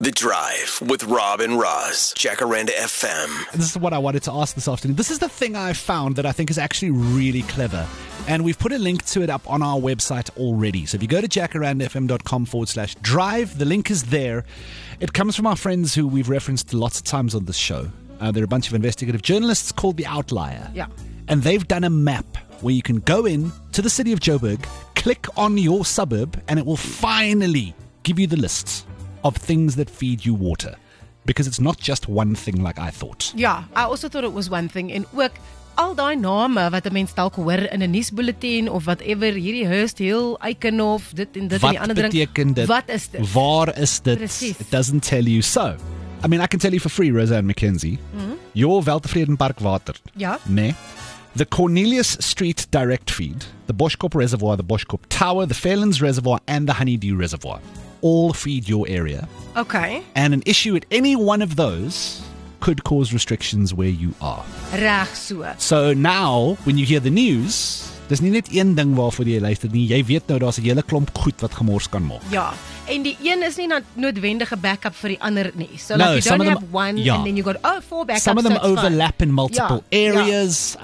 The Drive with Rob and Roz, Jacaranda FM. This is what I wanted to ask this afternoon. This is the thing I found that I think is actually really clever. And we've put a link to it up on our website already. So if you go to jacarandafm.com/drive, the link is there. It comes from our friends who we've referenced lots of times on this show. They're a bunch of investigative journalists called The Outlier. Yeah. And they've done a map where you can go in to the city of Joburg, click on your suburb, and it will finally give you the lists of things that feed you water. Because it's not just one thing like I thought. Ja, I also thought it was one thing. En ook al daai name wat 'n mens dalk hoor in 'n nuusbulletin of whatever, hierdie Hurst Hill, Eikenhof, dit en dit en die ander ding. Wat beteken dit? Wat is dit? Waar is dit? Precies. It doesn't tell you. So, I mean, I can tell you for free, Roseanne McKenzie, your Weltevreden water. Ja. Nee. The Cornelius Street direct feed, the Boschkop Reservoir, the Boschkop Tower, the Fairlands Reservoir, and the Honeydew Reservoir all feed your area. Okay. And an issue at any one of those could cause restrictions where you are. Reg so. So now, when you hear the news, dis nie net een ding waarvoor jy luister nie. Jy weet nou daar's 'n hele klomp goed wat gemors kan maak. Ja. En die een is nie noodwendige backup vir die ander nie. So No, like you some don't of have them- one yeah. and then you got four backups. Some of them so it's fine. overlap in multiple Yeah, areas.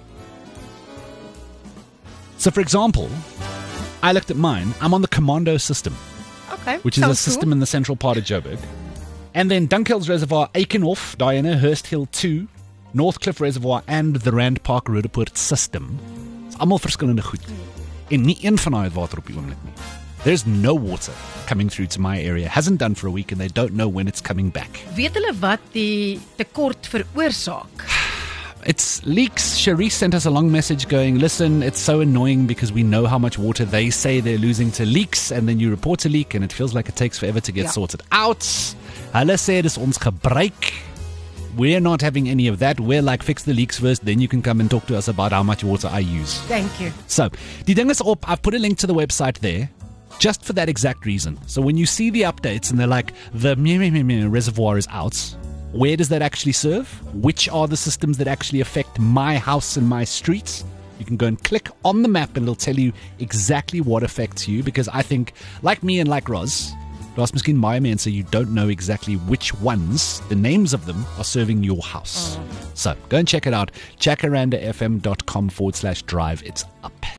So, for example, I looked at mine. I'm on the Commando system, Okay. which is a sounds system cool. in the central part of Joburg. And then Dunkhills Reservoir, Eikenhof, Diana, Hurst Hill 2, Northcliffe Reservoir, and the Rand Park Roodepoort system. It's allemaal verskillende goed. En nie een van daai het water op die oomblik nie. There's no water coming through to my area. Hasn't done for a week, and they don't know when it's coming back. Weet hulle wat die tekort veroorsaak? It's leaks. Sharice sent us a long message going, listen, it's so annoying because we know how much water they say they're losing to leaks, and then you report a leak and it feels like it takes forever to get Yeah. sorted out. Hulle sê dis ons gebruik. We're not having any of that. We're like, fix the leaks first, then you can come and talk to us about how much water I use. Thank you. So, die ding is op. I've put a link to the website there just for that exact reason. So when you see the updates and they're like, the reservoir is out, where does that actually serve? Which are the systems that actually affect my house and my streets? You can go and click on the map and it'll tell you exactly what affects you, because I think, like me and like Roz, daar's miskien baie mense you don't know exactly which ones, the names of them, are serving your house. So go and check it out. jacarandafm.com/drive. It's up.